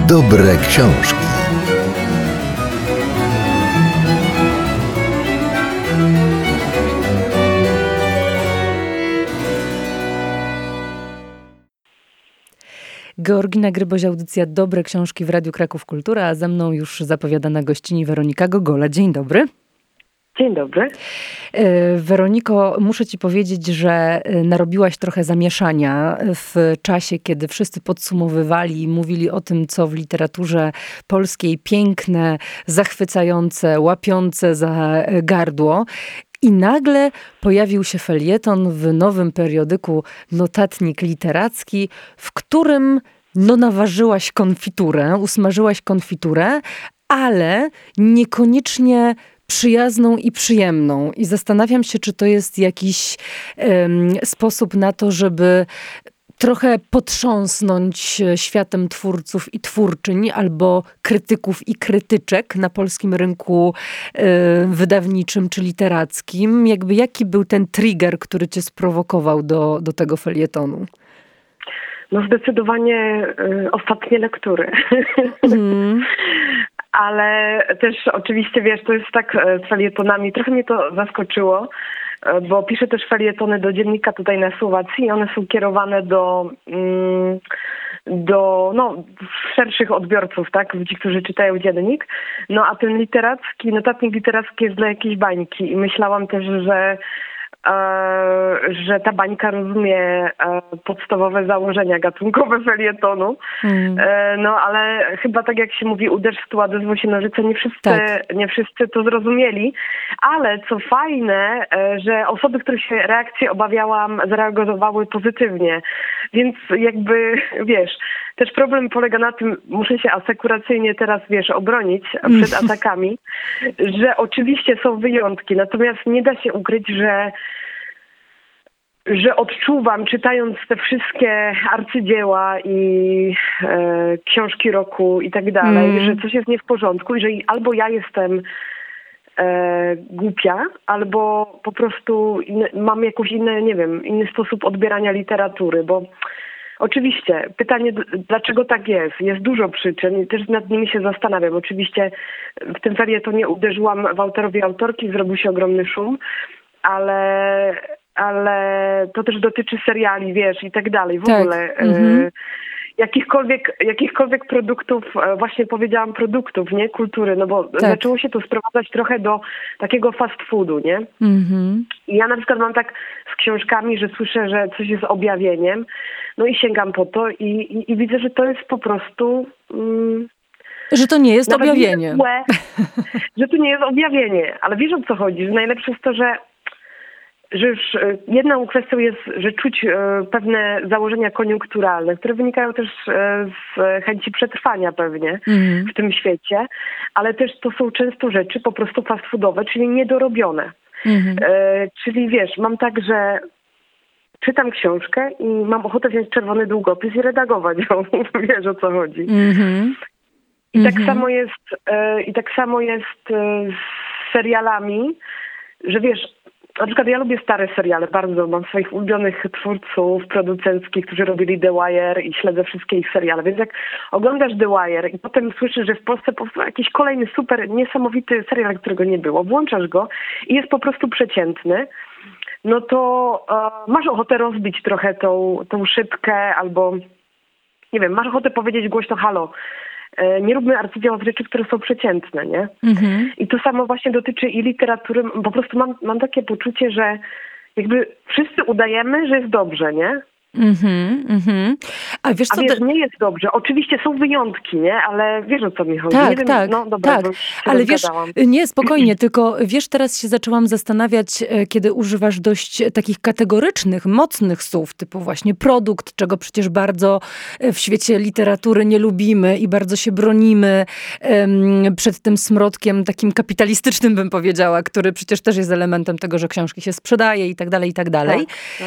Dobre książki. Georgina Gryboś, audycja Dobre książki w Radiu Kraków Kultura, a ze mną już zapowiadana gościni Weronika Gogola. Dzień dobry. Dzień dobry. Weroniko, muszę ci powiedzieć, że narobiłaś trochę zamieszania w czasie, kiedy wszyscy podsumowywali i mówili o tym, co w literaturze polskiej piękne, zachwycające, łapiące za gardło. I nagle pojawił się felieton w nowym periodyku Notatnik Literacki, w którym nawarzyłaś konfiturę, usmażyłaś konfiturę, ale niekoniecznie przyjazną i przyjemną. I zastanawiam się, czy to jest jakiś sposób na to, żeby trochę potrząsnąć światem twórców i twórczyń, albo krytyków i krytyczek na polskim rynku wydawniczym czy literackim. Jaki był ten trigger, który cię sprowokował do tego felietonu? No zdecydowanie ostatnie lektury. Ale też oczywiście, wiesz, to jest tak z felietonami. Trochę mnie to zaskoczyło, bo piszę też felietony do dziennika tutaj na Słowacji i one są kierowane do szerszych odbiorców, tak? Ci, którzy czytają dziennik. No a ten notatnik literacki jest dla jakiejś bańki i myślałam też, że ta bańka rozumie podstawowe założenia gatunkowe felietonu. No ale chyba tak jak się mówi, uderz w stół, a odezwą się nożyce, nie wszyscy to zrozumieli. Ale co fajne, że osoby, których się reakcji obawiałam, zareagowały pozytywnie. Więc jakby, wiesz, też problem polega na tym, muszę się asekuracyjnie teraz, obronić przed atakami, że oczywiście są wyjątki, natomiast nie da się ukryć, że odczuwam, czytając te wszystkie arcydzieła i książki roku i tak dalej, że coś jest nie w porządku i że albo ja jestem głupia, albo po prostu mam jakiś inny sposób odbierania literatury, bo oczywiście pytanie, dlaczego tak jest? Jest dużo przyczyn i też nad nimi się zastanawiam. Oczywiście w tym felietonie uderzyłam w autorowi autorki, zrobił się ogromny szum, ale to też dotyczy seriali, i tak dalej. W ogóle jakichkolwiek produktów, właśnie powiedziałam produktów, nie? Kultury, no bo zaczęło się to sprowadzać trochę do takiego fast foodu, nie? I ja na przykład mam tak z książkami, że słyszę, że coś jest objawieniem, no i sięgam po to i widzę, że to jest po prostu... że to nie jest objawienie. Że to nie jest objawienie, ale wiesz, o co chodzi, że najlepsze jest to, że już jedną kwestią jest, że czuć pewne założenia koniunkturalne, które wynikają też z chęci przetrwania pewnie w tym świecie, ale też to są często rzeczy po prostu fast foodowe, czyli niedorobione. Czyli mam tak, że czytam książkę i mam ochotę wziąć czerwony długopis i redagować ją. Wiesz, o co chodzi. I tak samo jest z serialami, że na przykład ja lubię stare seriale bardzo, mam swoich ulubionych twórców producenckich, którzy robili The Wire i śledzę wszystkie ich seriale, więc jak oglądasz The Wire i potem słyszysz, że w Polsce powstał jakiś kolejny super niesamowity serial, którego nie było, włączasz go i jest po prostu przeciętny, no to masz ochotę rozbić trochę tą szybkę albo, masz ochotę powiedzieć głośno halo, nie róbmy arcydzieła z rzeczy, które są przeciętne, nie? I to samo właśnie dotyczy i literatury. Po prostu mam takie poczucie, że jakby wszyscy udajemy, że jest dobrze, nie? A wiesz, nie jest dobrze. Oczywiście są wyjątki, nie? Ale wiesz, o co mi chodzi. Tak. Ale wiesz, nie, spokojnie, tylko teraz się zaczęłam zastanawiać, kiedy używasz dość takich kategorycznych, mocnych słów, typu właśnie produkt, czego przecież bardzo w świecie literatury nie lubimy i bardzo się bronimy przed tym smrodkiem takim kapitalistycznym, bym powiedziała, który przecież też jest elementem tego, że książki się sprzedaje i tak dalej, i tak dalej.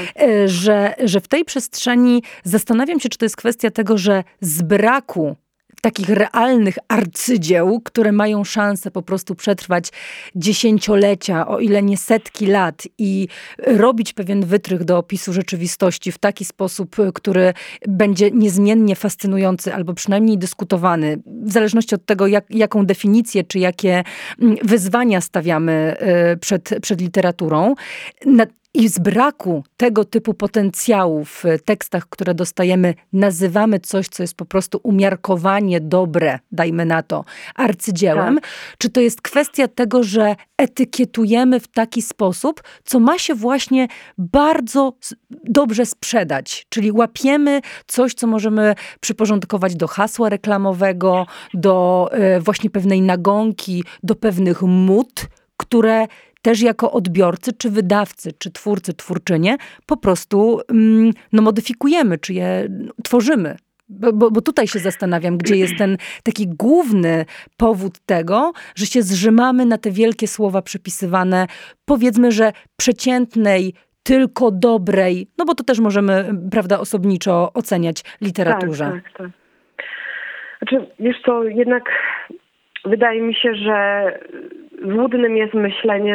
Że w tej przestrzeni zastanawiam się, czy to jest kwestia tego, że z braku takich realnych arcydzieł, które mają szansę po prostu przetrwać dziesięciolecia, o ile nie setki lat i robić pewien wytrych do opisu rzeczywistości w taki sposób, który będzie niezmiennie fascynujący albo przynajmniej dyskutowany, w zależności od tego, jaką definicję czy jakie wyzwania stawiamy przed literaturą. I z braku tego typu potencjału w tekstach, które dostajemy, nazywamy coś, co jest po prostu umiarkowanie dobre, dajmy na to, arcydziełem. Tak. Czy to jest kwestia tego, że etykietujemy w taki sposób, co ma się właśnie bardzo dobrze sprzedać? Czyli łapiemy coś, co możemy przyporządkować do hasła reklamowego, do właśnie pewnej nagonki, do pewnych mód, które też jako odbiorcy, czy wydawcy, czy twórcy, twórczynie po prostu modyfikujemy, czy je tworzymy. Bo tutaj się zastanawiam, gdzie jest ten taki główny powód tego, że się zrzymamy na te wielkie słowa przypisywane, powiedzmy, że przeciętnej, tylko dobrej, no bo to też możemy, prawda, osobniczo oceniać literaturze. Tak. Znaczy, wiesz co, jednak wydaje mi się, że złudnym jest myślenie,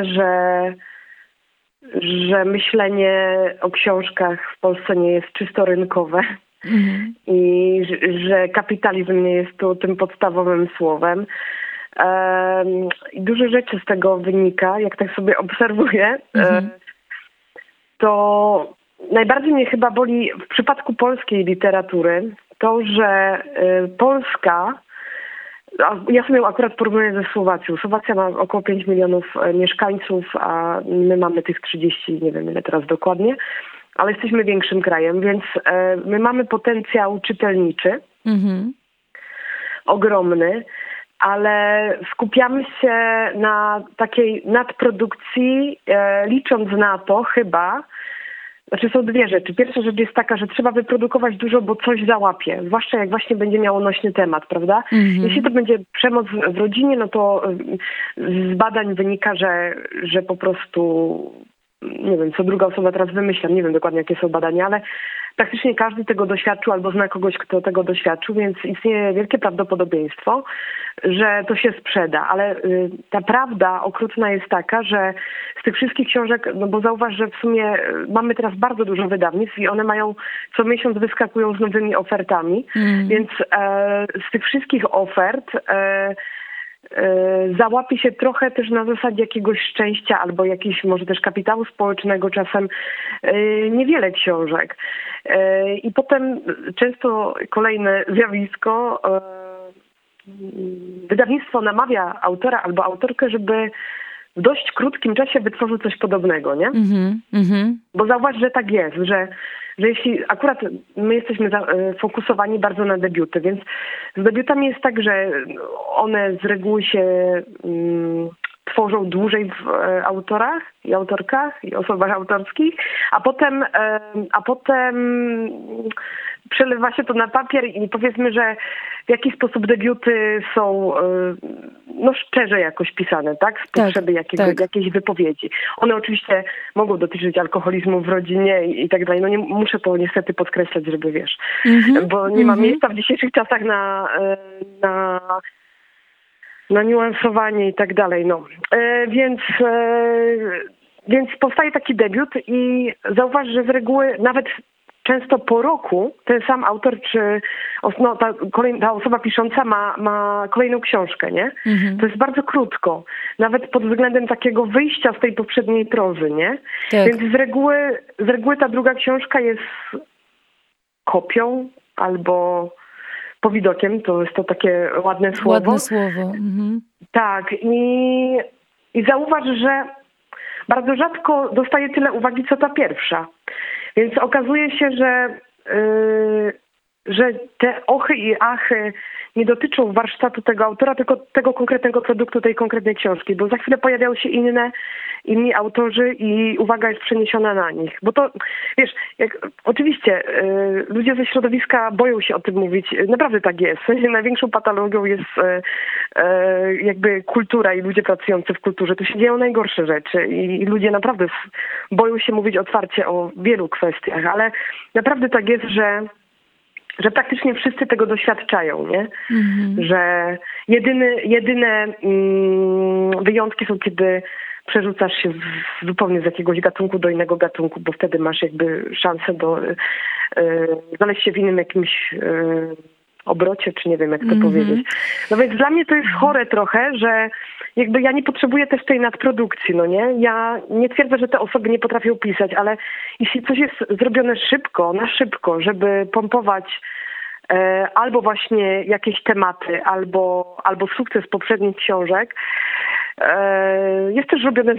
że myślenie o książkach w Polsce nie jest czysto rynkowe i że kapitalizm nie jest tu tym podstawowym słowem. I dużo rzeczy z tego wynika, jak tak sobie obserwuję. To najbardziej mnie chyba boli w przypadku polskiej literatury to, że Polska, ja sobie ją akurat porównuję ze Słowacją. Słowacja ma około 5 milionów mieszkańców, a my mamy tych 30, nie wiem ile teraz dokładnie, ale jesteśmy większym krajem, więc my mamy potencjał czytelniczy, ogromny, ale skupiamy się na takiej nadprodukcji, licząc na to chyba, znaczy są dwie rzeczy. Pierwsza rzecz jest taka, że trzeba wyprodukować dużo, bo coś załapie. Zwłaszcza jak właśnie będzie miało nośny temat, prawda? Jeśli to będzie przemoc w rodzinie, no to z badań wynika, że po prostu, nie wiem, co druga osoba teraz wymyślam, nie wiem dokładnie jakie są badania, ale praktycznie każdy tego doświadczył albo zna kogoś, kto tego doświadczył, więc istnieje wielkie prawdopodobieństwo, że to się sprzeda. Ale ta prawda okrutna jest taka, że z tych wszystkich książek, no bo zauważ, że w sumie mamy teraz bardzo dużo wydawnictw i one mają, co miesiąc wyskakują z nowymi ofertami, więc z tych wszystkich ofert załapie się trochę też na zasadzie jakiegoś szczęścia albo jakiegoś może też kapitału społecznego, czasem niewiele książek. I potem często kolejne zjawisko, wydawnictwo namawia autora albo autorkę, żeby w dość krótkim czasie wytworzył coś podobnego, nie? Bo zauważ, że tak jest, że jeśli akurat my jesteśmy fokusowani bardzo na debiuty, więc z debiutami jest tak, że one z reguły się tworzą dłużej w autorach i autorkach i osobach autorskich, a potem przelewa się to na papier i powiedzmy, że w jaki sposób debiuty są szczerze jakoś pisane, tak? Z potrzeby jakiejś wypowiedzi. One oczywiście mogą dotyczyć alkoholizmu w rodzinie i tak dalej. No nie muszę to niestety podkreślać, żeby wiesz, bo nie ma miejsca w dzisiejszych czasach na niuansowanie i tak dalej. No. Więc powstaje taki debiut i zauważ, że z reguły nawet często po roku ten sam autor czy ta osoba pisząca ma kolejną książkę, nie? To jest bardzo krótko. Nawet pod względem takiego wyjścia z tej poprzedniej prozy, nie? Tak. Więc z reguły ta druga książka jest kopią albo powidokiem, to jest to takie ładne słowo. Ładne słowo. Tak. I zauważ, że bardzo rzadko dostaje tyle uwagi, co ta pierwsza. Więc okazuje się, że te ochy i achy nie dotyczą warsztatu tego autora, tylko tego konkretnego produktu, tej konkretnej książki, bo za chwilę pojawiają się inni autorzy i uwaga jest przeniesiona na nich. Bo to, wiesz, oczywiście ludzie ze środowiska boją się o tym mówić. Naprawdę tak jest. W sensie największą patologią jest jakby kultura i ludzie pracujący w kulturze. Tu się dzieją najgorsze rzeczy i ludzie naprawdę boją się mówić otwarcie o wielu kwestiach, ale naprawdę tak jest, że że praktycznie wszyscy tego doświadczają, nie? Że jedyne wyjątki są, kiedy przerzucasz się zupełnie z jakiegoś gatunku do innego gatunku, bo wtedy masz jakby szansę znaleźć się w innym jakimś obrocie, czy nie wiem, jak to powiedzieć. No więc dla mnie to jest chore trochę, że jakby ja nie potrzebuję też tej nadprodukcji, no nie? Ja nie twierdzę, że te osoby nie potrafią pisać, ale jeśli coś jest zrobione na szybko, żeby pompować albo właśnie jakieś tematy, albo sukces poprzednich książek, jest też robione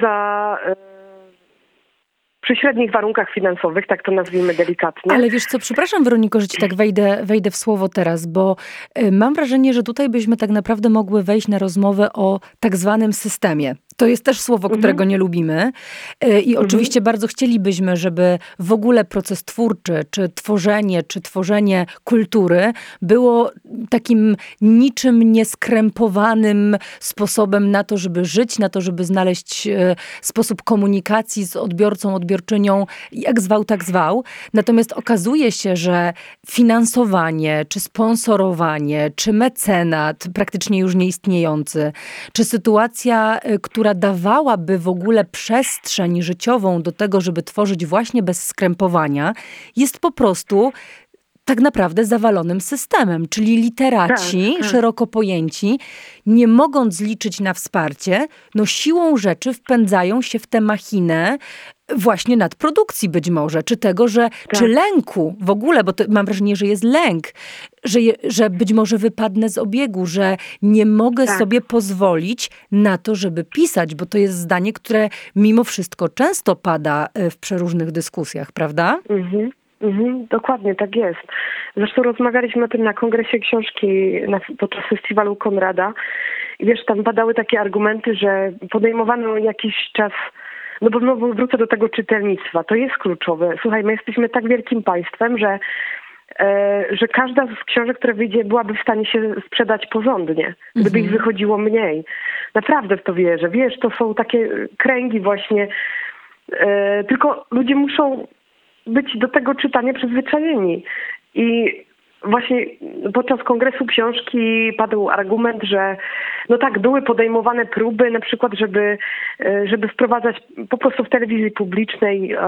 przy średnich warunkach finansowych, tak to nazwijmy delikatnie. Ale wiesz co, przepraszam Weroniko, że ci tak wejdę w słowo teraz, bo mam wrażenie, że tutaj byśmy tak naprawdę mogły wejść na rozmowę o tak zwanym systemie. To jest też słowo, którego nie lubimy. I oczywiście bardzo chcielibyśmy, żeby w ogóle proces twórczy, czy tworzenie kultury było takim niczym nieskrępowanym sposobem na to, żeby żyć, na to, żeby znaleźć sposób komunikacji z odbiorcą, odbiorczynią, jak zwał, tak zwał. Natomiast okazuje się, że finansowanie, czy sponsorowanie, czy mecenat, praktycznie już nieistniejący, czy sytuacja, która dawałaby w ogóle przestrzeń życiową do tego, żeby tworzyć właśnie bez skrępowania, jest po prostu tak naprawdę zawalonym systemem. Czyli literaci, szeroko pojęci, nie mogąc liczyć na wsparcie, no siłą rzeczy wpędzają się w tę machinę właśnie nadprodukcji być może, czy tego, czy lęku w ogóle, bo to mam wrażenie, że jest lęk, że być może wypadnę z obiegu, że nie mogę sobie pozwolić na to, żeby pisać, bo to jest zdanie, które mimo wszystko często pada w przeróżnych dyskusjach, prawda? Dokładnie, tak jest. Zresztą rozmawialiśmy o tym na kongresie książki podczas festiwalu Konrada i wiesz, tam padały takie argumenty, że podejmowano jakiś czas, no bo znowu wrócę do tego czytelnictwa, to jest kluczowe. Słuchaj, my jesteśmy tak wielkim państwem, że każda z książek, która wyjdzie, byłaby w stanie się sprzedać porządnie, gdyby ich wychodziło mniej. Naprawdę w to wierzę. Wiesz, to są takie kręgi właśnie, tylko ludzie muszą być do tego czytania przyzwyczajeni. I właśnie podczas kongresu książki padł argument, że no tak, były podejmowane próby na przykład, żeby wprowadzać po prostu w telewizji publicznej,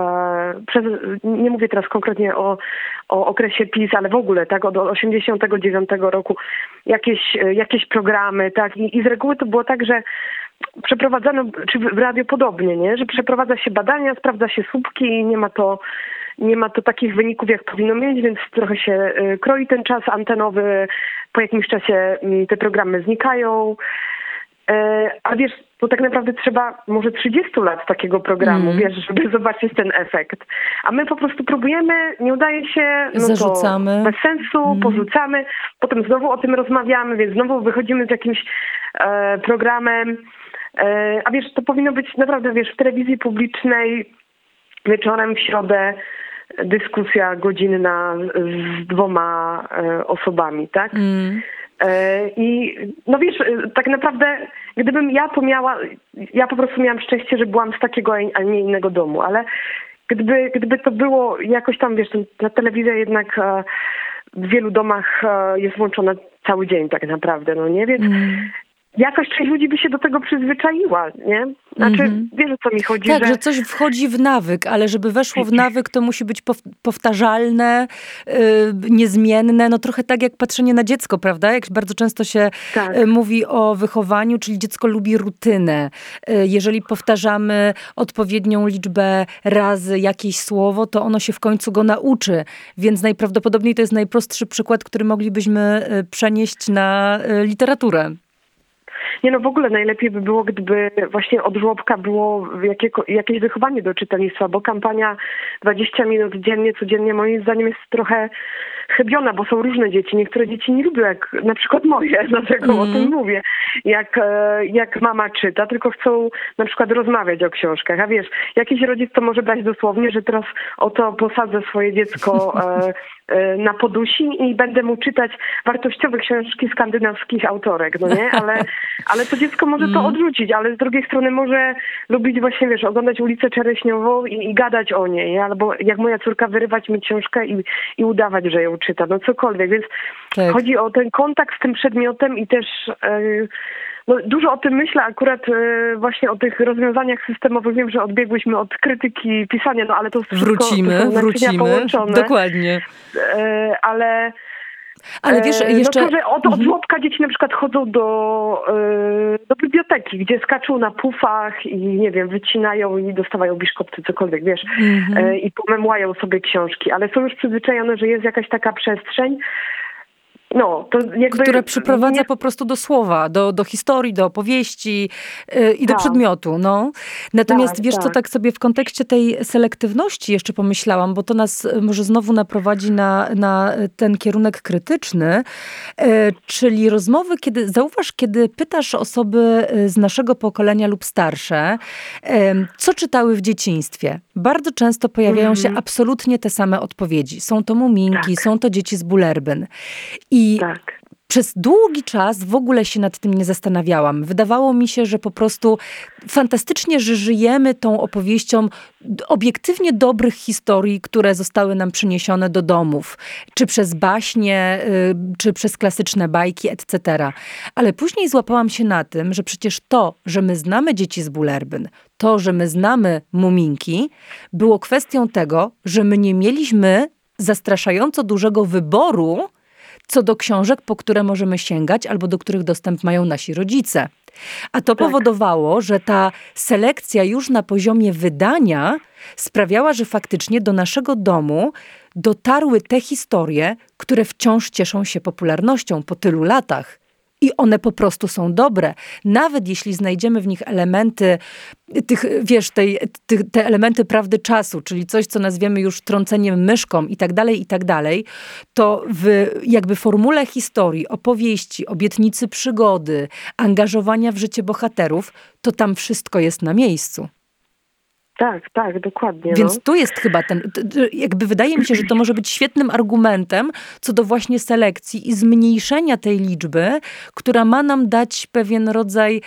nie mówię teraz konkretnie o okresie PiS, ale w ogóle tak od 1989 roku jakieś programy, tak, i z reguły to było tak, że przeprowadzano, czy w radio podobnie, nie, że przeprowadza się badania, sprawdza się słupki i nie ma to takich wyników, jak powinno mieć, więc trochę się kroi ten czas antenowy. Po jakimś czasie te programy znikają. A wiesz, to tak naprawdę trzeba może 30 lat takiego programu, wiesz, żeby zobaczyć ten efekt. A my po prostu próbujemy, nie udaje się, no zarzucamy. To bez sensu, porzucamy. Potem znowu o tym rozmawiamy, więc znowu wychodzimy z jakimś programem. A wiesz, to powinno być naprawdę, wiesz, w telewizji publicznej wieczorem w środę dyskusja godzinna z 2 osobami, tak? I no wiesz, tak naprawdę gdybym ja to miała, ja po prostu miałam szczęście, że byłam z takiego, a nie innego domu, ale gdyby to było jakoś tam, wiesz, ta telewizja jednak w wielu domach jest włączona cały dzień tak naprawdę, no nie? Więc jakoś część ludzi by się do tego przyzwyczaiła, nie? Znaczy, wiesz, o co mi chodzi? Tak, że coś wchodzi w nawyk, ale żeby weszło w nawyk, to musi być powtarzalne, niezmienne. No trochę tak jak patrzenie na dziecko, prawda? Jak bardzo często się mówi o wychowaniu, czyli dziecko lubi rutynę. Jeżeli powtarzamy odpowiednią liczbę razy jakieś słowo, to ono się w końcu go nauczy. Więc najprawdopodobniej to jest najprostszy przykład, który moglibyśmy przenieść na literaturę. Nie no, w ogóle najlepiej by było, gdyby właśnie od żłobka było jakieś wychowanie do czytelnictwa, bo kampania 20 minut dziennie, codziennie moim zdaniem jest trochę chybiona, bo są różne dzieci. Niektóre dzieci nie lubią, jak na przykład moje, dlatego o tym mówię, jak mama czyta, tylko chcą na przykład rozmawiać o książkach. A wiesz, jakiś rodzic to może brać dosłownie, że teraz oto posadzę swoje dziecko na podusi i będę mu czytać wartościowe książki skandynawskich autorek, no nie? Ale to dziecko może to odrzucić, ale z drugiej strony może lubić właśnie, wiesz, oglądać Ulicę Czereśniową i gadać o niej, albo jak moja córka wyrywać mi książkę i udawać, że ją czyta, no cokolwiek, więc Tak. chodzi o ten kontakt z tym przedmiotem i też no, dużo o tym myślę akurat właśnie o tych rozwiązaniach systemowych. Wiem, że odbiegłyśmy od krytyki pisania, no ale to wszystko to są naczynia połączone. Dokładnie. Ale wiesz, jeszcze... No to, że od żłobka dzieci na przykład chodzą do biblioteki, gdzie skaczą na pufach i nie wiem, wycinają i dostawają biszkopty, cokolwiek, wiesz, i pomemłają sobie książki, ale są już przyzwyczajone, że jest jakaś taka przestrzeń, no, to jakby... Która przyprowadza po prostu do słowa, do historii, do opowieści i do przedmiotu. No. Natomiast wiesz co, tak sobie w kontekście tej selektywności jeszcze pomyślałam, bo to nas może znowu naprowadzi na ten kierunek krytyczny, czyli rozmowy, kiedy pytasz osoby z naszego pokolenia lub starsze, co czytały w dzieciństwie. Bardzo często pojawiają się absolutnie te same odpowiedzi. Są to muminki, są to dzieci z Bullerbyn. I przez długi czas w ogóle się nad tym nie zastanawiałam. Wydawało mi się, że po prostu fantastycznie, że żyjemy tą opowieścią obiektywnie dobrych historii, które zostały nam przyniesione do domów. Czy przez baśnie, czy przez klasyczne bajki, etc. Ale później złapałam się na tym, że przecież to, że my znamy dzieci z Bullerbyn, to, że my znamy muminki, było kwestią tego, że my nie mieliśmy zastraszająco dużego wyboru co do książek, po które możemy sięgać albo do których dostęp mają nasi rodzice. A to powodowało, że ta selekcja już na poziomie wydania sprawiała, że faktycznie do naszego domu dotarły te historie, które wciąż cieszą się popularnością po tylu latach. I one po prostu są dobre. Nawet jeśli znajdziemy w nich elementy, te elementy prawdy czasu, czyli coś, co nazwiemy już trąceniem myszką i tak dalej, to w jakby formule historii, opowieści, obietnicy przygody, angażowania w życie bohaterów, to tam wszystko jest na miejscu. Tak, dokładnie. Więc tu jest chyba jakby wydaje mi się, że to może być świetnym argumentem co do właśnie selekcji i zmniejszenia tej liczby, która ma nam dać pewien rodzaj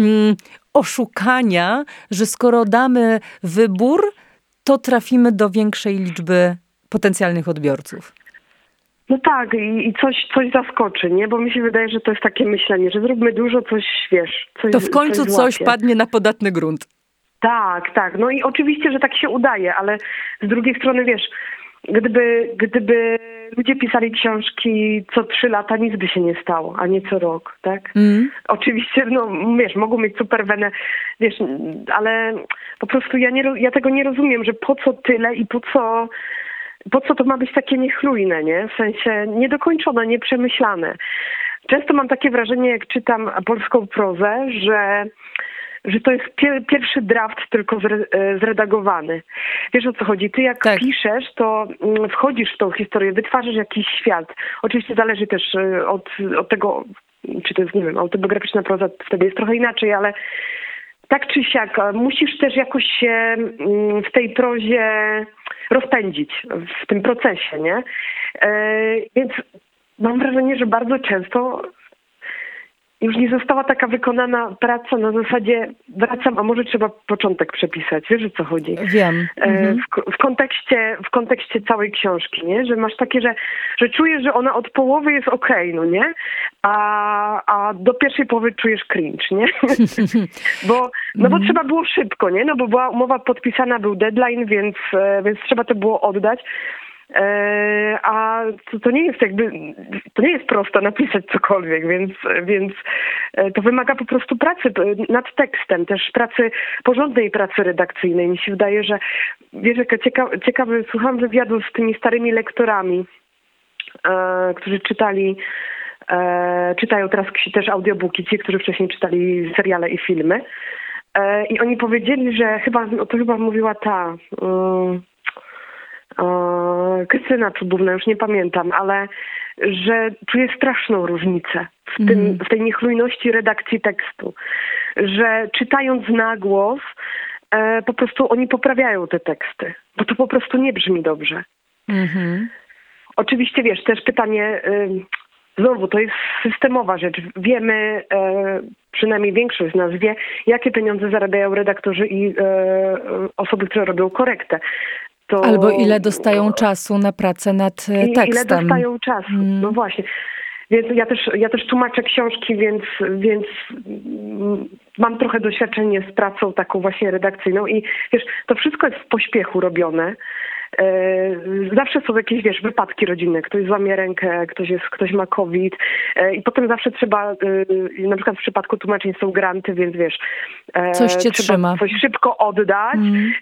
oszukania, że skoro damy wybór, to trafimy do większej liczby potencjalnych odbiorców. No tak, i coś zaskoczy, nie? Bo mi się wydaje, że to jest takie myślenie, że zróbmy dużo, coś, wiesz, to w końcu coś padnie na podatny grunt. Tak. No i oczywiście, że tak się udaje, ale z drugiej strony, wiesz, gdyby ludzie pisali książki co 3 lata, nic by się nie stało, a nie co rok, tak? Oczywiście, no wiesz, mogą mieć super wenę, wiesz, ale po prostu ja tego nie rozumiem, że po co tyle i po co to ma być takie niechlujne, nie? W sensie niedokończone, nieprzemyślane. Często mam takie wrażenie, jak czytam polską prozę, że to jest pierwszy draft tylko zredagowany. Wiesz, o co chodzi? Ty jak piszesz, to wchodzisz w tą historię, wytwarzasz jakiś świat. Oczywiście zależy też od tego, czy to jest, nie wiem, autobiograficzna proza, wtedy jest trochę inaczej, ale tak czy siak musisz też jakoś się w tej prozie rozpędzić, w tym procesie, nie? Więc mam wrażenie, że bardzo często już nie została taka wykonana praca na zasadzie wracam, a może trzeba początek przepisać. Wiesz, o co chodzi? Wiem. W kontekście całej książki, nie? Że masz takie, że czujesz, że ona od połowy jest okej, no nie? A do pierwszej połowy czujesz cringe, nie? bo trzeba było szybko, nie? No bo była umowa podpisana, był deadline, więc trzeba to było oddać. A to nie jest to nie jest prosto napisać cokolwiek, więc to wymaga po prostu pracy nad tekstem, też porządnej pracy redakcyjnej. Mi się wydaje, że wiesz, ciekawy, słuchałam wywiadu z tymi starymi lektorami, którzy czytają teraz też audiobooki, ci, którzy wcześniej czytali seriale i filmy. I oni powiedzieli, że chyba mówiła ta Krystyna Czubówna, już nie pamiętam, ale że czuje straszną różnicę w tej niechlujności redakcji tekstu, że czytając na głos po prostu oni poprawiają te teksty, bo to po prostu nie brzmi dobrze. Oczywiście, wiesz, też pytanie, znowu, to jest systemowa rzecz. Wiemy, przynajmniej większość z nas wie, jakie pieniądze zarabiają redaktorzy i osoby, które robią korektę. to... Albo ile dostają czasu na pracę nad tekstem. Ile dostają czasu, no właśnie. Więc ja też tłumaczę książki, więc mam trochę doświadczenie z pracą taką właśnie redakcyjną i wiesz, to wszystko jest w pośpiechu robione. Zawsze są jakieś, wiesz, wypadki rodzinne. Ktoś złamie rękę, ktoś ma COVID i potem zawsze trzeba, na przykład w przypadku tłumaczeń są granty, więc wiesz, coś cię trzeba trzyma. coś szybko oddać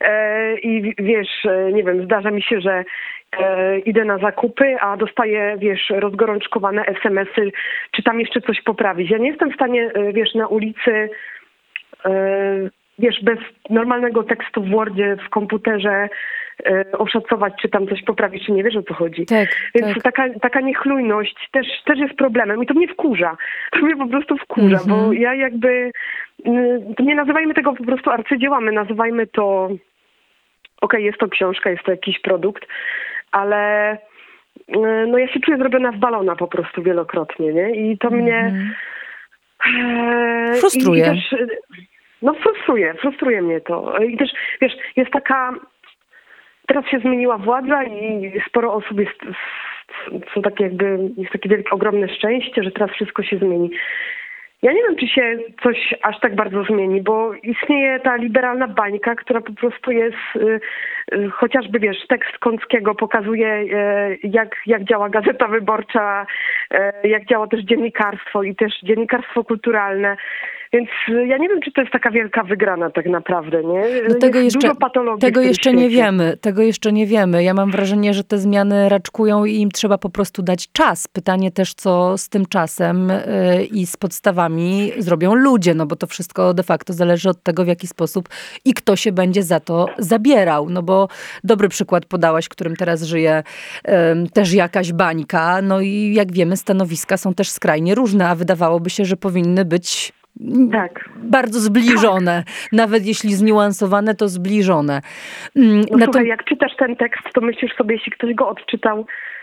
i wiesz, nie wiem, zdarza mi się, że idę na zakupy, a dostaję, wiesz, rozgorączkowane SMS-y, czy tam jeszcze coś poprawić. Ja nie jestem w stanie, wiesz, na ulicy, wiesz, bez normalnego tekstu w Wordzie, w komputerze oszacować, czy tam coś poprawić, czy nie, wiesz, o co chodzi. Tak, więc taka niechlujność też jest problemem i to mnie wkurza. To mnie po prostu wkurza, bo ja jakby, to nie nazywajmy tego po prostu arcydziełami, nazywajmy to, okej, jest to książka, jest to jakiś produkt, ale no ja się czuję zrobiona w balona po prostu wielokrotnie, nie? I to mnie... frustruje. I też, no frustruje mnie to. I też, wiesz, jest taka... Teraz się zmieniła władza i sporo osób są takie jakby, jest takie wielkie, ogromne szczęście, że teraz wszystko się zmieni. Ja nie wiem, czy się coś aż tak bardzo zmieni, bo istnieje ta liberalna bańka, która po prostu jest, chociażby, wiesz, tekst Kąckiego pokazuje, jak działa Gazeta Wyborcza, jak działa też dziennikarstwo i też dziennikarstwo kulturalne. Więc ja nie wiem, czy to jest taka wielka wygrana tak naprawdę, nie? No dużo patologii tego jeszcze nie świecie. wiemy. Tego jeszcze nie wiemy. Ja mam wrażenie, że te zmiany raczkują i im trzeba po prostu dać czas. Pytanie też, co z tym czasem i z podstawami zrobią ludzie, no bo to wszystko de facto zależy od tego, w jaki sposób i kto się będzie za to zabierał. No bo dobry przykład podałaś, którym teraz żyje też jakaś bańka. No i jak wiemy, stanowiska są też skrajnie różne, a wydawałoby się, że powinny być bardzo zbliżone. Nawet jeśli zniuansowane, to zbliżone. No słuchaj, jak czytasz ten tekst, to myślisz sobie, jeśli ktoś go odczytał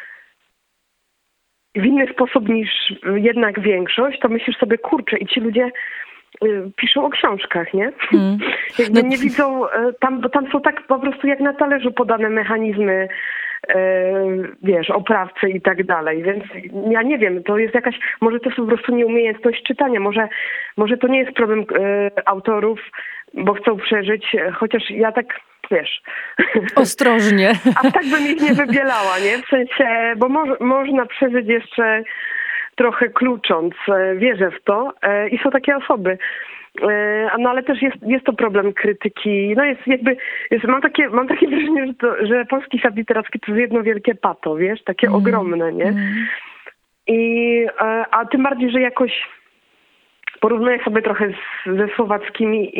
w inny sposób niż jednak większość, to myślisz sobie, kurczę, i ci ludzie piszą o książkach, nie? Jakby nie widzą, bo tam są tak po prostu jak na talerzu podane mechanizmy, wiesz, oprawcy i tak dalej, więc ja nie wiem, to jest jakaś, może to jest po prostu nieumiejętność czytania, może to nie jest problem autorów, bo chcą przeżyć, chociaż ja tak, wiesz... Ostrożnie. A tak bym ich nie wybielała, nie? W sensie, bo można przeżyć jeszcze trochę klucząc, wierzę w to i są takie osoby. No ale też jest to problem krytyki. No mam takie wrażenie, że polski świat literacki to jest jedno wielkie pato, wiesz, takie ogromne, nie? A tym bardziej, że jakoś porównuję sobie trochę ze słowackimi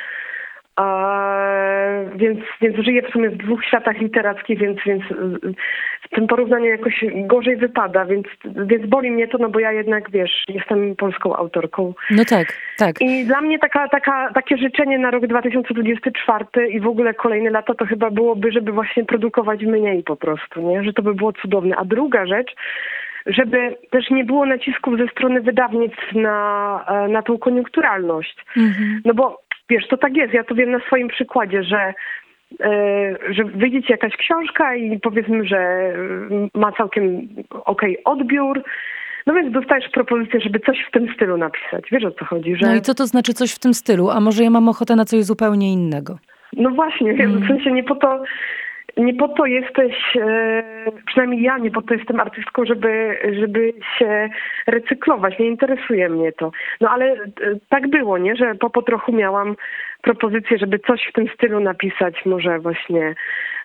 więc żyję w sumie w dwóch światach literackich, więc w tym porównaniu jakoś gorzej wypada, więc boli mnie to, no bo ja jednak, wiesz, jestem polską autorką. No tak. I dla mnie takie życzenie na rok 2024 i w ogóle kolejne lata to chyba byłoby, żeby właśnie produkować mniej po prostu, nie? Że to by było cudowne. A druga rzecz, żeby też nie było nacisków ze strony wydawnictw na tą koniunkturalność. No bo wiesz, to tak jest. Ja to wiem na swoim przykładzie, że wyjdzie ci jakaś książka i powiedzmy, że ma całkiem okej odbiór. No więc dostajesz propozycję, żeby coś w tym stylu napisać. Wiesz, o co chodzi? Że... No i co to znaczy coś w tym stylu? A może ja mam ochotę na coś zupełnie innego? No właśnie, w sensie nie po to jesteś, przynajmniej ja nie po to jestem artystką, żeby się recyklować. Nie interesuje mnie to. No ale tak było, nie? Że po trochu miałam propozycję, żeby coś w tym stylu napisać. Może właśnie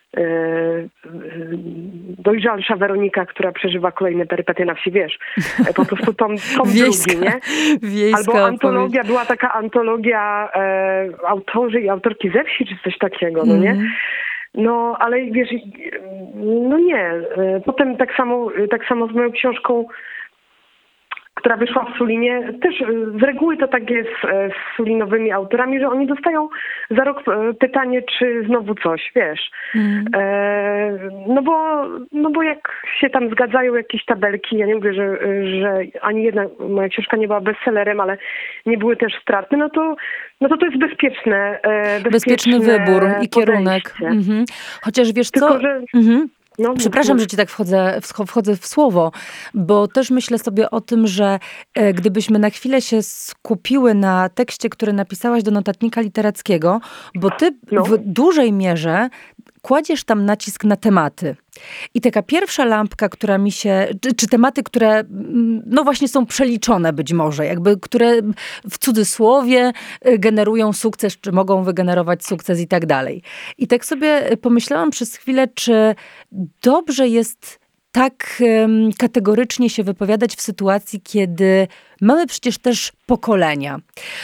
dojrzalsza Weronika, która przeżywa kolejne perypetie na wsi, wiesz. Po prostu tom drugi, nie? Albo antologia, była taka antologia autorzy i autorki ze wsi, czy coś takiego, no nie? No, ale wiesz, no nie. Potem tak samo z moją książką która wyszła w Sulinie, też z reguły to tak jest z sulinowymi autorami, że oni dostają za rok pytanie, czy znowu coś, wiesz. No bo jak się tam zgadzają jakieś tabelki, ja nie mówię, że ani jedna moja książka nie była bestsellerem, ale nie były też stratne, no to jest bezpieczny wybór i kierunek. Chociaż wiesz tylko, co... Że... No, Przepraszam, że ci tak wchodzę w słowo, bo też myślę sobie o tym, że gdybyśmy na chwilę się skupiły na tekście, który napisałaś do notatnika literackiego, bo ty w dużej mierze kładziesz tam nacisk na tematy. I taka pierwsza lampka, która mi się, czy tematy, które no właśnie są przeliczone być może, jakby które w cudzysłowie generują sukces, czy mogą wygenerować sukces i tak dalej. I tak sobie pomyślałam przez chwilę, czy dobrze jest tak kategorycznie się wypowiadać w sytuacji, kiedy mamy przecież też pokolenia.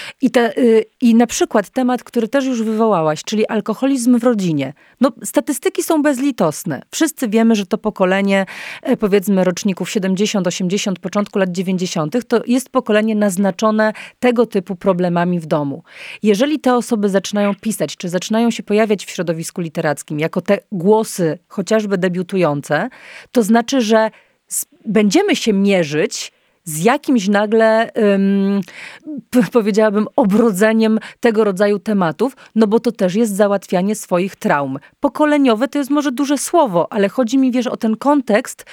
I na przykład temat, który też już wywołałaś, czyli alkoholizm w rodzinie. No, statystyki są bezlitosne. Wszyscy wiemy, że to pokolenie, powiedzmy roczników 70, 80, początku lat 90, to jest pokolenie naznaczone tego typu problemami w domu. Jeżeli te osoby zaczynają pisać, czy zaczynają się pojawiać w środowisku literackim jako te głosy chociażby debiutujące, to znaczy, że będziemy się mierzyć z jakimś nagle, powiedziałabym, obrodzeniem tego rodzaju tematów, no bo to też jest załatwianie swoich traum. Pokoleniowe to jest może duże słowo, ale chodzi mi, wiesz, o ten kontekst,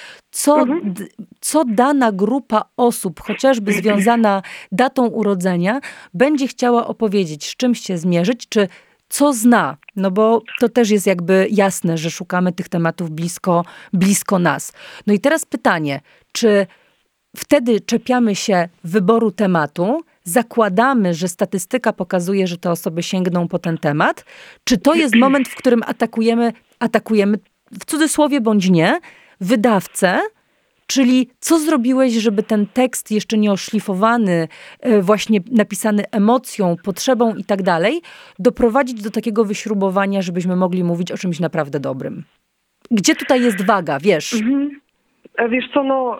co dana grupa osób, chociażby związana datą urodzenia, będzie chciała opowiedzieć, z czymś się zmierzyć, czy co zna. No bo to też jest jakby jasne, że szukamy tych tematów blisko nas. No i teraz pytanie, czy wtedy czepiamy się wyboru tematu, zakładamy, że statystyka pokazuje, że te osoby sięgną po ten temat, czy to jest moment, w którym atakujemy w cudzysłowie bądź nie, wydawcę, czyli co zrobiłeś, żeby ten tekst jeszcze nie oszlifowany, właśnie napisany emocją, potrzebą i tak dalej, doprowadzić do takiego wyśrubowania, żebyśmy mogli mówić o czymś naprawdę dobrym. Gdzie tutaj jest waga, wiesz? Wiesz co, no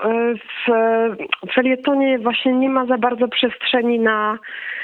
w felietonie właśnie nie ma za bardzo przestrzeni na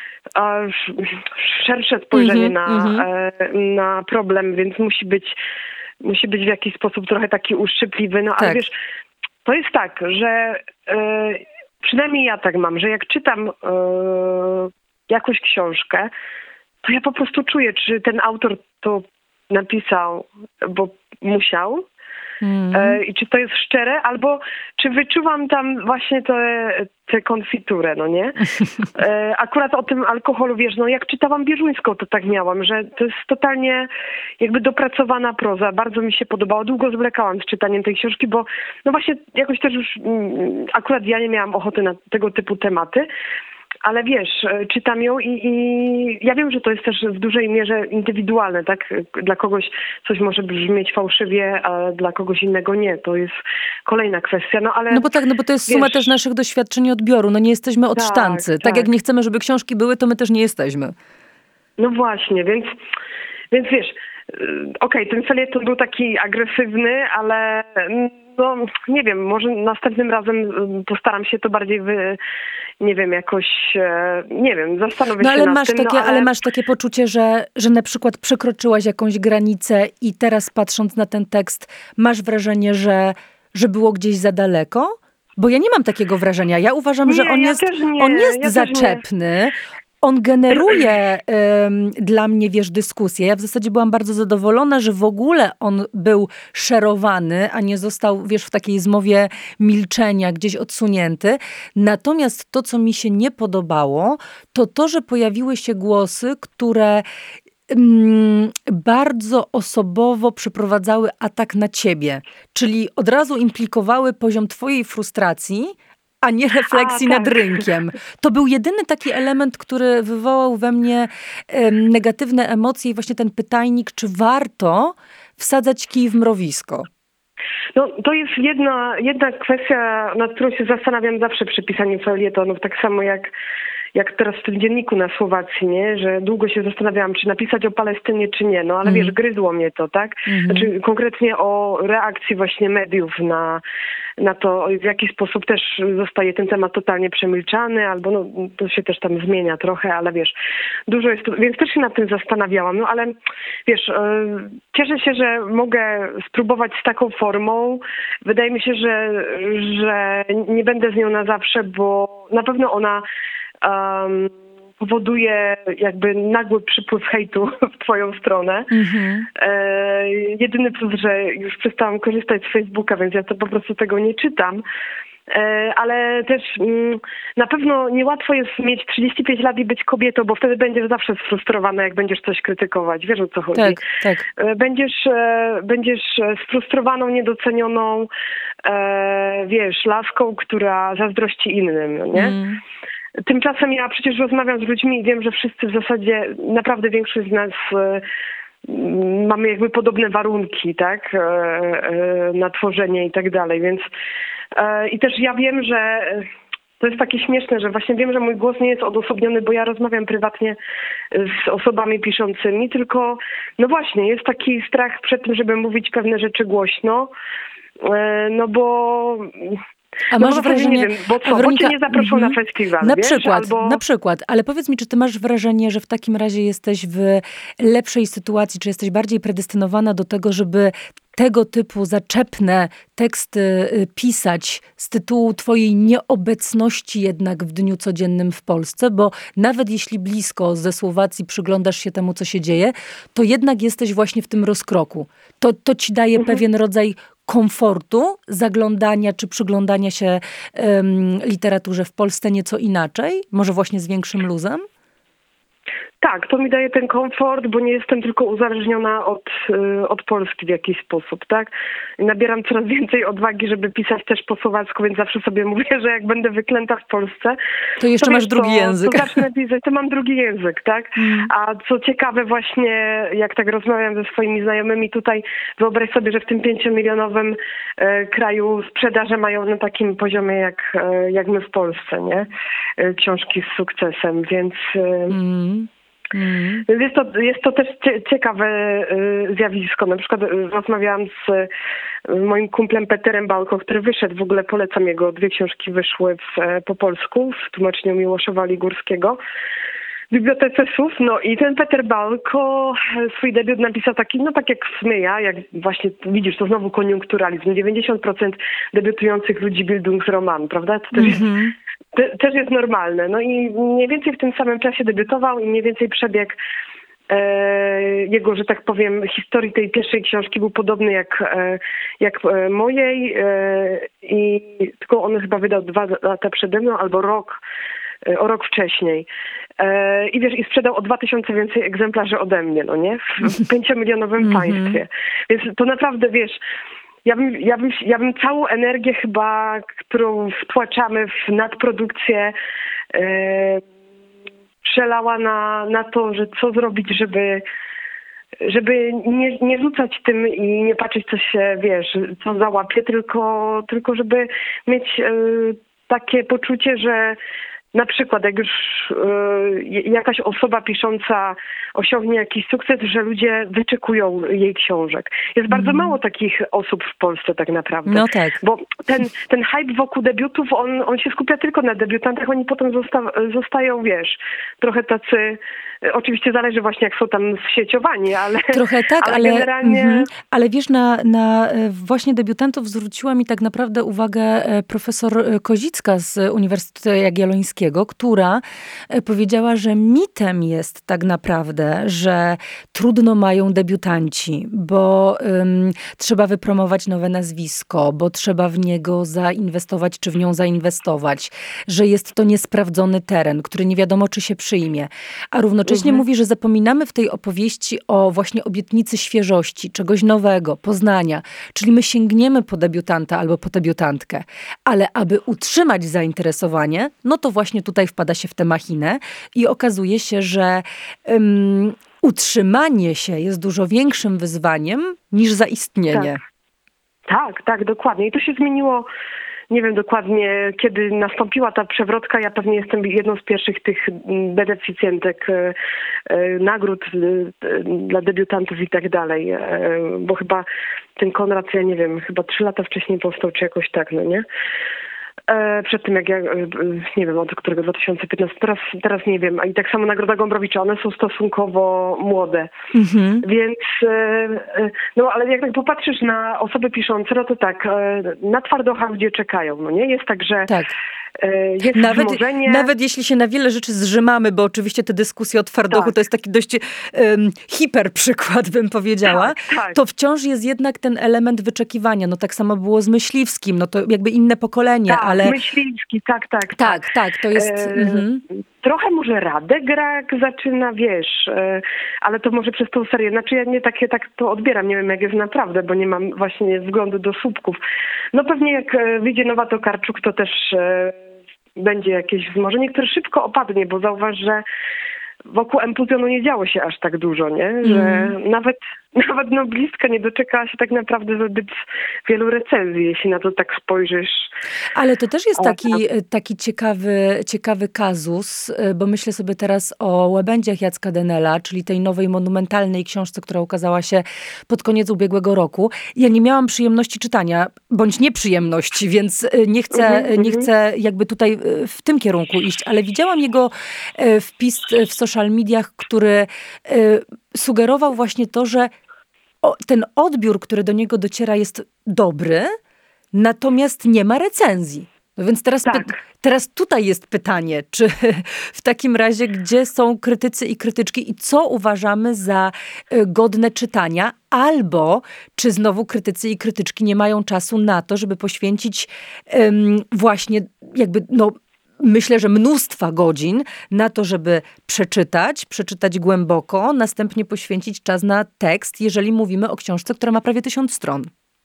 szersze spojrzenie na problem, więc musi być w jakiś sposób trochę taki uszczypliwy. No ale wiesz, to jest tak, że przynajmniej ja tak mam, że jak czytam jakąś książkę, to ja po prostu czuję, czy ten autor to napisał, bo musiał, i czy to jest szczere, albo czy wyczuwam tam właśnie tę konfiturę, no nie? Akurat o tym alkoholu, wiesz, no jak czytałam Bieżuńską, to tak miałam, że to jest totalnie jakby dopracowana proza. Bardzo mi się podobało. Długo zwlekałam z czytaniem tej książki, bo no właśnie jakoś też już akurat ja nie miałam ochoty na tego typu tematy. Ale wiesz, czytam ją i ja wiem, że to jest też w dużej mierze indywidualne, tak? Dla kogoś coś może brzmieć fałszywie, a dla kogoś innego nie. To jest kolejna kwestia, no ale... No bo to jest suma też naszych doświadczeń i odbioru. No nie jesteśmy od sztancy. Tak jak nie chcemy, żeby książki były, to my też nie jesteśmy. No właśnie, więc wiesz, okej, ten felieton był taki agresywny, ale no nie wiem, może następnym razem postaram się to bardziej nie wiem, jakoś, nie wiem, zastanowić się nad tym. Ale masz takie poczucie, że na przykład przekroczyłaś jakąś granicę i teraz patrząc na ten tekst masz wrażenie, że było gdzieś za daleko? Bo ja nie mam takiego wrażenia. Ja uważam, że on jest zaczepny. On generuje dla mnie, wiesz, dyskusję. Ja w zasadzie byłam bardzo zadowolona, że w ogóle on był szerowany, a nie został, wiesz, w takiej zmowie milczenia gdzieś odsunięty. Natomiast to, co mi się nie podobało, to, że pojawiły się głosy, które bardzo osobowo przeprowadzały atak na ciebie. Czyli od razu implikowały poziom twojej frustracji, a nie refleksji nad rynkiem. To był jedyny taki element, który wywołał we mnie negatywne emocje i właśnie ten pytajnik, czy warto wsadzać kij w mrowisko? No, to jest jedna kwestia, nad którą się zastanawiam zawsze przy pisaniu felietonów, tak samo jak teraz w tym dzienniku na Słowacji, nie? Że długo się zastanawiałam, czy napisać o Palestynie, czy nie. No ale wiesz, gryzło mnie to, tak? Znaczy konkretnie o reakcji właśnie mediów na to, w jaki sposób też zostaje ten temat totalnie przemilczany, albo no, to się też tam zmienia trochę, ale wiesz, dużo jest, więc też się nad tym zastanawiałam, no ale wiesz, cieszę się, że mogę spróbować z taką formą. Wydaje mi się, że nie będę z nią na zawsze, bo na pewno ona powoduje jakby nagły przypływ hejtu w twoją stronę. Jedyny plus, że już przestałam korzystać z Facebooka, więc ja to po prostu tego nie czytam. Ale też na pewno niełatwo jest mieć 35 lat i być kobietą, bo wtedy będziesz zawsze sfrustrowana, jak będziesz coś krytykować. Wiesz, o co chodzi? Tak. Będziesz sfrustrowaną, niedocenioną, wiesz, laską, która zazdrości innym, nie? Tymczasem ja przecież rozmawiam z ludźmi i wiem, że wszyscy w zasadzie, naprawdę większość z nas mamy jakby podobne warunki, tak, na tworzenie i tak dalej, więc i też ja wiem, że to jest takie śmieszne, że właśnie wiem, że mój głos nie jest odosobniony, bo ja rozmawiam prywatnie z osobami piszącymi, tylko no właśnie, jest taki strach przed tym, żeby mówić pewne rzeczy głośno, no bo... A masz wrażenie, nie wiem, bo co, Weronika, bo cię nie zaproszą na festiwal, na przykład, ale powiedz mi, czy ty masz wrażenie, że w takim razie jesteś w lepszej sytuacji, czy jesteś bardziej predestynowana do tego, żeby tego typu zaczepne teksty pisać z tytułu twojej nieobecności jednak w dniu codziennym w Polsce, bo nawet jeśli blisko ze Słowacji przyglądasz się temu, co się dzieje, to jednak jesteś właśnie w tym rozkroku. To ci daje pewien rodzaj komfortu zaglądania czy przyglądania się literaturze w Polsce nieco inaczej? Może właśnie z większym luzem? Tak, to mi daje ten komfort, bo nie jestem tylko uzależniona od Polski w jakiś sposób, tak? I nabieram coraz więcej odwagi, żeby pisać też po słowacku, więc zawsze sobie mówię, że jak będę wyklęta w Polsce... To jeszcze masz drugi język. To zacznę pisać, to mam drugi język, tak? A co ciekawe właśnie, jak tak rozmawiam ze swoimi znajomymi tutaj, wyobraź sobie, że w tym 5-milionowym kraju sprzedaże mają na takim poziomie jak my w Polsce, nie? Książki z sukcesem, więc... Jest to też ciekawe zjawisko. Na przykład rozmawiałam z moim kumplem Peterem Balko, który wyszedł, w ogóle polecam jego 2 książki wyszły po polsku w tłumaczeniu Miłosza Ligurskiego w Bibliotece Słów. No i ten Peter Balko swój debiut napisał taki, no tak jak w sumie ja, jak właśnie widzisz, to znowu koniunkturalizm. 90% debiutujących ludzi Bildungsroman, prawda? To też jest normalne. No i mniej więcej w tym samym czasie debiutował i mniej więcej przebieg jego, że tak powiem, historii tej pierwszej książki był podobny jak mojej, i tylko on chyba wydał 2 lata przede mną albo o rok wcześniej. I wiesz, i sprzedał o 2000 więcej egzemplarzy ode mnie, no nie? W 5-milionowym państwie. Więc to naprawdę, wiesz, ja bym całą energię chyba, którą wtłaczamy w nadprodukcję, przelała na to, że co zrobić, żeby nie rzucać tym i nie patrzeć, co się, wiesz, co załapie, tylko żeby mieć takie poczucie, że na przykład jak już jakaś osoba pisząca osiągnie jakiś sukces, że ludzie wyczekują jej książek. Jest bardzo mało takich osób w Polsce tak naprawdę. No tak. Bo ten hype wokół debiutów, on się skupia tylko na debiutantach, oni potem zostają, wiesz, trochę tacy, oczywiście zależy właśnie jak są tam zsieciowani, ale... Trochę tak, ale generalnie... Ale wiesz, na właśnie debiutantów zwróciła mi tak naprawdę uwagę profesor Kozicka z Uniwersytetu Jagiellońskiego, która powiedziała, że mitem jest tak naprawdę, że trudno mają debiutanci, bo trzeba wypromować nowe nazwisko, bo trzeba w niego zainwestować, czy w nią zainwestować, że jest to niesprawdzony teren, który nie wiadomo, czy się przyjmie. A równocześnie mówi, że zapominamy w tej opowieści o właśnie obietnicy świeżości, czegoś nowego, poznania. Czyli my sięgniemy po debiutanta albo po debiutantkę, ale aby utrzymać zainteresowanie, no to właśnie tutaj wpada się w tę machinę i okazuje się, że utrzymanie się jest dużo większym wyzwaniem niż zaistnienie. Tak, dokładnie. I to się zmieniło nie wiem dokładnie, kiedy nastąpiła ta przewrotka. Ja pewnie jestem jedną z pierwszych tych beneficjentek nagród dla debiutantów i tak dalej. Bo chyba ten Konrad, ja nie wiem, chyba 3 lata wcześniej powstał, czy jakoś tak, no nie? Przed tym, jak ja, nie wiem, od którego 2015, teraz nie wiem. A i tak samo Nagroda Gombrowicza, one są stosunkowo młode. Więc, no ale jak tak popatrzysz na osoby piszące, no to tak, na twardochach ludzie czekają, no nie? Jest tak, że Tak. jest wzmożenie. Nawet jeśli się na wiele rzeczy zrzymamy, bo oczywiście te dyskusje o twardochu to jest taki dość hiper przykład, bym powiedziała, tak. to wciąż jest jednak ten element wyczekiwania. No tak samo było z Myśliwskim, no to jakby inne pokolenie, Tak, ale... Myśliwski, tak. Tak, to jest... Trochę może Radek Rak zaczyna, wiesz, ale to może przez tą serię. Znaczy ja nie tak to odbieram, nie wiem jak jest naprawdę, bo nie mam właśnie względu do słupków. No pewnie jak wyjdzie nowa Tokarczuk, to też będzie jakieś wzmożenie, które szybko opadnie, bo zauważ, że wokół Empuzjonu nie działo się aż tak dużo, nie? Że nawet noblistka nie doczekała się tak naprawdę zbyt wielu recenzji, jeśli na to tak spojrzysz. Ale to też jest taki ciekawy kazus, bo myślę sobie teraz o Łabędziach Jacka Denela, czyli tej nowej monumentalnej książce, która ukazała się pod koniec ubiegłego roku. Ja nie miałam przyjemności czytania, bądź nieprzyjemności, więc nie chcę jakby tutaj w tym kierunku iść, ale widziałam jego wpis w social mediach, który sugerował właśnie to, że ten odbiór, który do niego dociera, jest dobry, natomiast nie ma recenzji. No więc teraz tutaj jest pytanie, czy w takim razie, gdzie są krytycy i krytyczki i co uważamy za godne czytania, albo czy znowu krytycy i krytyczki nie mają czasu na to, żeby poświęcić właśnie jakby myślę, że mnóstwa godzin na to, żeby przeczytać głęboko, następnie poświęcić czas na tekst, jeżeli mówimy o książce, która ma prawie 1000 stron.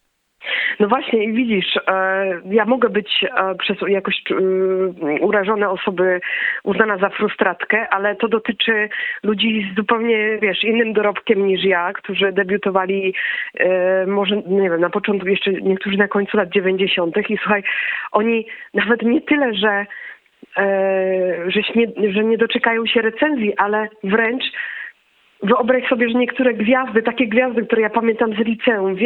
No właśnie i widzisz, ja mogę być przez jakoś urażone osoby uznana za frustratkę, ale to dotyczy ludzi z zupełnie, innym dorobkiem niż ja, którzy debiutowali może, nie wiem, na początku, jeszcze niektórzy na końcu lat 90. I słuchaj, oni nawet nie tyle, że nie doczekają się recenzji, ale wręcz wyobraź sobie, że niektóre gwiazdy, takie gwiazdy, które ja pamiętam z liceum,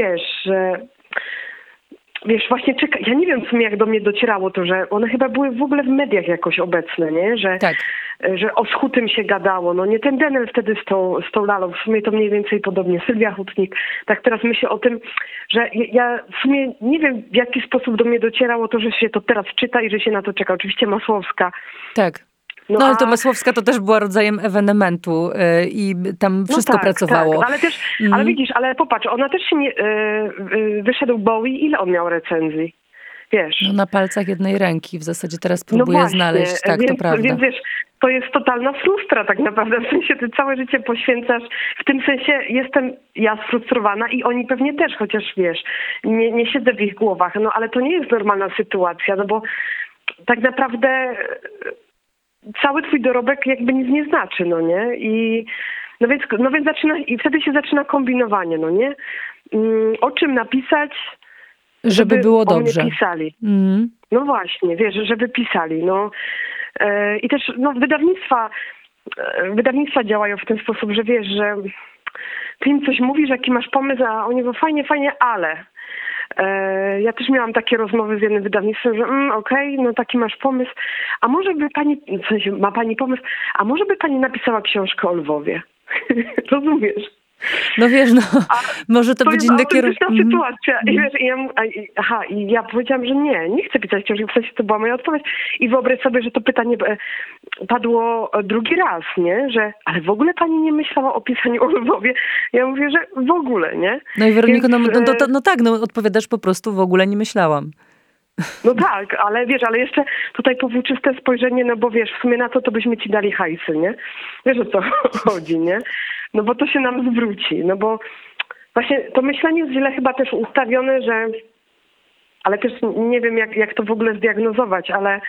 właśnie ja nie wiem w sumie jak do mnie docierało to, że one chyba były w ogóle w mediach jakoś obecne, nie? Że o Schutym się gadało. No nie ten Denel wtedy z tą Lalą, w sumie to mniej więcej podobnie. Sylwia Hutnik. Tak teraz myślę o tym, że ja w sumie nie wiem w jaki sposób do mnie docierało to, że się to teraz czyta i że się na to czeka. Oczywiście Masłowska. Tak. No ale to Masłowska to też była rodzajem ewenementu i tam wszystko pracowało. Tak. Ale widzisz, ale popatrz, ona też się nie... wyszedł Bowie, ile on miał recenzji? Wiesz? No na palcach jednej ręki w zasadzie teraz próbuję znaleźć. Tak, to prawda. Więc wiesz, to jest totalna frustra tak naprawdę. W sensie ty całe życie poświęcasz. W tym sensie jestem ja sfrustrowana i oni pewnie też, chociaż nie siedzę w ich głowach. No ale to nie jest normalna sytuacja, no bo tak naprawdę cały twój dorobek jakby nic nie znaczy, no nie? I no więc wtedy się zaczyna kombinowanie, no nie? O czym napisać, żeby było dobrze. Pisali. No właśnie, żeby pisali. No. I też wydawnictwa działają w ten sposób, że że ty im coś mówisz, jaki masz pomysł, a oni mówią fajnie, ale... Ja też miałam takie rozmowy z jednym wydawnictwem, że okej, no taki masz pomysł, a może by pani, w sensie ma pani pomysł, a może by pani napisała książkę o Lwowie? Rozumiesz? No może to być inny kierunek. To jest sytuacja. I ja powiedziałam, że nie chcę pisać książki, w sensie to była moja odpowiedź. I wyobraź sobie, że to pytanie padło drugi raz, nie? Że, ale w ogóle pani nie myślała o pisaniu o Lwowie? Ja mówię, że w ogóle, nie? No i Weroniko, odpowiadasz po prostu w ogóle nie myślałam. No tak, ale ale jeszcze tutaj powłóczyste spojrzenie, no bo w sumie na to byśmy ci dali hajsy, nie? Wiesz o co chodzi, nie? No bo to się nam zwróci, no bo właśnie to myślenie jest źle chyba też ustawione, ale też nie wiem jak to w ogóle zdiagnozować, ale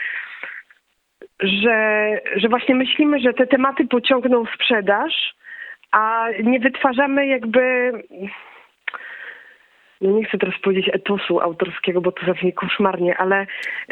że właśnie myślimy, że te tematy pociągną sprzedaż, a nie wytwarzamy jakby no nie chcę teraz powiedzieć etosu autorskiego, bo to zabrzmi koszmarnie, ale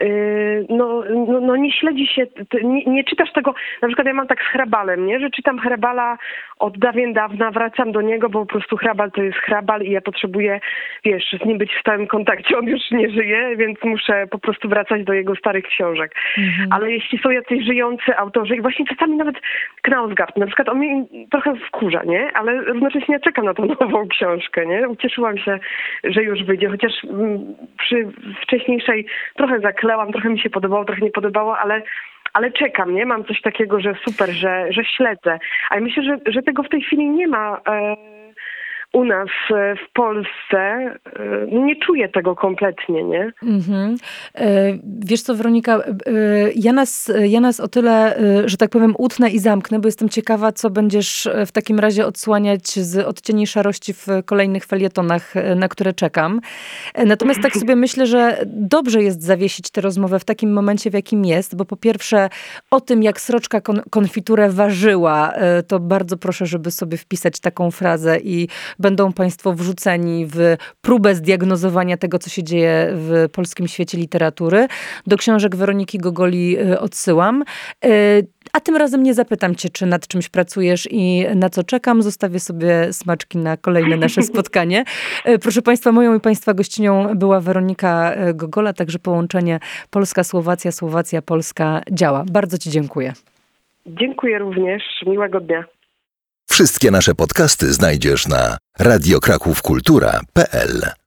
nie śledzi się, nie czytasz tego, na przykład ja mam tak z Hrabalem, nie, że czytam Hrabala od dawien dawna, wracam do niego, bo po prostu Hrabal to jest Hrabal i ja potrzebuję, wiesz, z nim być w stałym kontakcie, on już nie żyje, więc muszę po prostu wracać do jego starych książek. Ale jeśli są jacyś żyjący autorzy i właśnie czasami nawet Knausgaard, na przykład on mnie trochę wkurza, nie, ale równocześnie ja czekam na tą nową książkę, nie, ucieszyłam się, że już wyjdzie, chociaż przy wcześniejszej trochę zaklełam, trochę mi się podobało, trochę nie podobało, ale czekam, nie? Mam coś takiego, że super, że śledzę. A ja myślę, że tego w tej chwili nie ma u nas w Polsce. Nie czuję tego kompletnie, nie? Wiesz co, Weronika, ja nas o tyle, że tak powiem, utnę i zamknę, bo jestem ciekawa, co będziesz w takim razie odsłaniać z Odcieni szarości w kolejnych felietonach, na które czekam. Natomiast tak sobie myślę, że dobrze jest zawiesić tę rozmowę w takim momencie, w jakim jest, bo po pierwsze o tym, jak sroczka konfiturę ważyła, to bardzo proszę, żeby sobie wpisać taką frazę i będą państwo wrzuceni w próbę zdiagnozowania tego, co się dzieje w polskim świecie literatury. Do książek Weroniki Gogoli odsyłam. A tym razem nie zapytam cię, czy nad czymś pracujesz i na co czekam. Zostawię sobie smaczki na kolejne nasze spotkanie. Proszę państwa, moją i państwa gościnią była Weronika Gogola, także połączenie Polska-Słowacja, Słowacja-Polska działa. Bardzo ci dziękuję. Dziękuję również. Miłego dnia. Wszystkie nasze podcasty znajdziesz na radiokrakówkultura.pl.